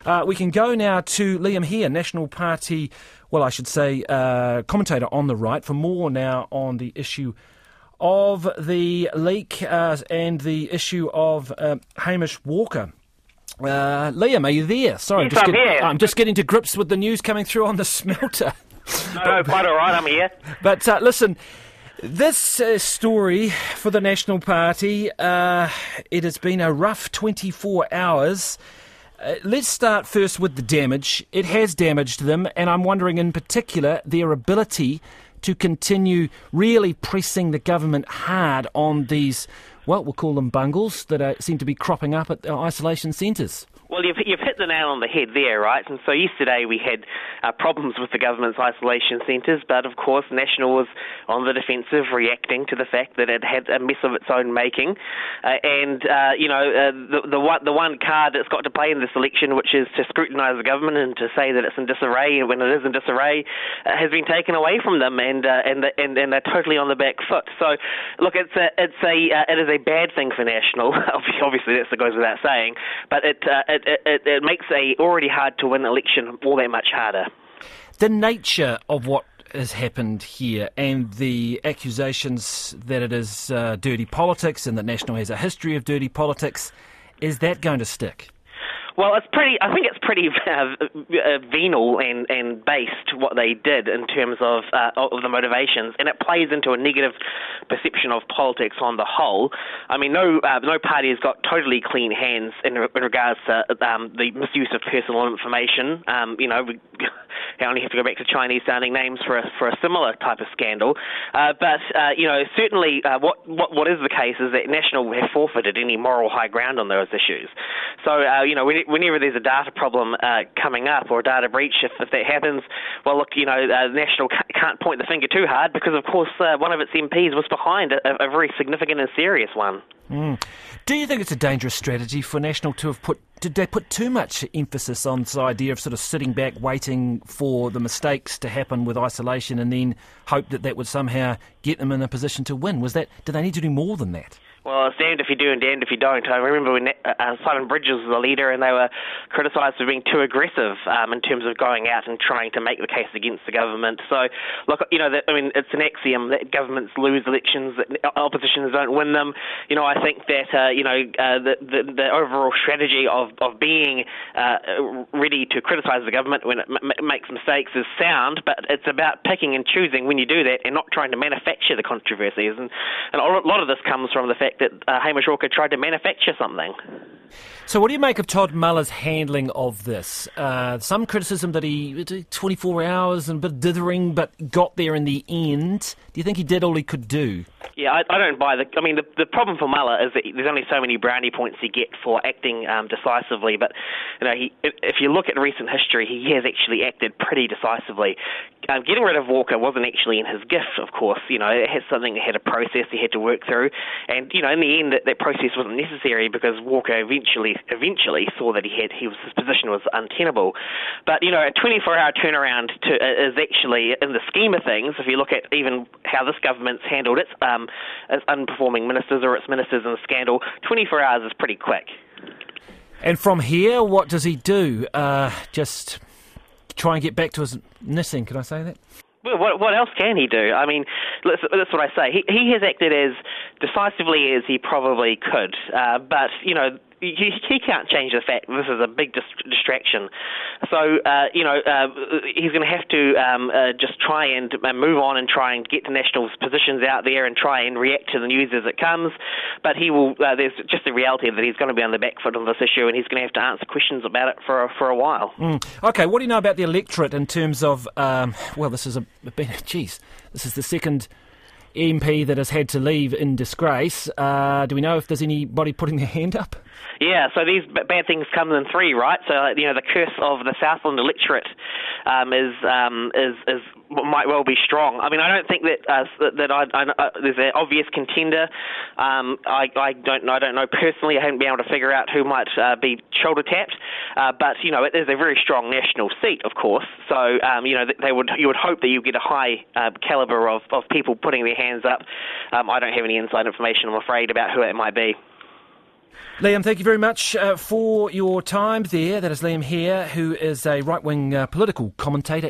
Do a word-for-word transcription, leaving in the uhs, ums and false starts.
Uh, we can go now to Liam Hare, National Party, well, I should say, uh, commentator on the right, for more now on the issue of the leak uh, and the issue of uh, Hamish Walker. Uh, Liam, are you there? Sorry, yes, I'm, just I'm, getting, here. I'm just getting to grips with the news coming through on the smelter. No, no, quite all right, I'm here. But uh, listen, this uh, story for the National Party, uh, it has been a rough twenty-four hours. Uh, let's start first with the damage. It has damaged them, and I'm wondering in particular their ability to continue really pressing the government hard on these, well, we'll call them bungles, that are, seem to be cropping up at isolation centres. Well, you've, you've hit the nail on the head there, right? And so yesterday we had uh, problems with the government's isolation centres, but of course National was on the defensive, reacting to the fact that it had a mess of its own making. Uh, and, uh, you know, uh, the, the, one, the one card it's got to play in this election, which is to scrutinise the government and to say that it's in disarray when it is in disarray, uh, has been taken away from them, and uh, and, the, and and they're totally on the back foot. So, look, it's a, it's a uh, it is a bad thing for National. Obviously, that goes without saying, but it uh, it It, it, it makes a already hard to win election all that much harder. The nature of what has happened here and the accusations that it is uh, dirty politics and that National has a history of dirty politics, is that going to stick? Well, it's pretty. I think it's pretty uh, uh, venal and, and based what they did in terms of uh, of the motivations, and it plays into a negative perception of politics on the whole. I mean, no uh, no party has got totally clean hands in, in regards to um, the misuse of personal information. Um, you know, we only have to go back to Chinese-sounding names for a, for a similar type of scandal. Uh, but uh, you know, certainly, uh, what, what what is the case is that National have forfeited any moral high ground on those issues. So uh, you know, when whenever there's a data problem uh, coming up or a data breach, if, if that happens, well, look, you know, uh, National can't point the finger too hard because, of course, uh, one of its M Ps was behind a, a very significant and serious one. Mm. Do you think it's a dangerous strategy for National to have put, did they put too much emphasis on this idea of sort of sitting back, waiting for the mistakes to happen with isolation and then hope that that would somehow get them in a position to win? Was that, do they need to do more than that? Well, it's damned if you do and damned if you don't. I remember when uh, Simon Bridges was the leader and they were criticised for being too aggressive um, in terms of going out and trying to make the case against the government. So, look, you know, that, I mean, it's an axiom that governments lose elections, that oppositions don't win them. You know, I think that, uh, you know, uh, the, the, the overall strategy of, of being uh, ready to criticise the government when it m- makes mistakes is sound, but it's about picking and choosing when you do that and not trying to manufacture the controversies. And, and a lot of this comes from the fact that uh, Hamish Walker tried to manufacture something. So what do you make of Todd Muller's handling of this? Uh, some criticism that he twenty-four hours and a bit dithering, but got there in the end. Do you think he did all he could do? Yeah, I, I don't buy the... I mean, the, the problem for Muller is that there's only so many brownie points you get for acting um, decisively, but, you know, he, if you look at recent history, he has actually acted pretty decisively. Um, getting rid of Walker wasn't actually in his gift, of course. You know, it had something that had a process he had to work through, and, you know, in the end, that, that process wasn't necessary because Walker eventually eventually saw that he had he was, his position was untenable. But, you know, a twenty-four hour turnaround to, uh, is actually, in the scheme of things, if you look at even how this government's handled its, um, its unperforming ministers or its ministers in the scandal, twenty-four hours is pretty quick. And from here, what does he do? Uh, just try and get back to his knitting, can I say that? Well, what, what else can he do? I mean, that's, that's what I say. He, he has acted as decisively as he probably could, uh, but, you know, he, he can't change the fact this is a big dis- distraction. So, uh, you know, uh, he's going to have to um, uh, just try and uh, move on and try and get the National's positions out there and try and react to the news as it comes. But he will. Uh, there's just the reality that he's going to be on the back foot on this issue, and he's going to have to answer questions about it for for a while. Mm. Okay, what do you know about the electorate in terms of? Um, well, this is a geez, this is the second M P that has had to leave in disgrace. Uh, do we know if there's anybody putting their hand up? Yeah, so these b- bad things come in three, right? So, you know, the curse of the Southland electorate um, is um, is is might well be strong. I mean, I don't think that uh, that I, I, uh, there's an obvious contender. Um, I, I don't know. I don't know personally. I haven't been able to figure out who might uh, be shoulder tapped. Uh, but you know, it is a very strong national seat, of course. So um, you know, they would you would hope that you get a high uh, caliber of, of people putting their hands up. Um, I don't have any inside information, I'm afraid, about who it might be. Liam, thank you very much uh, for your time there. That is Liam Hare, who is a right-wing uh, political commentator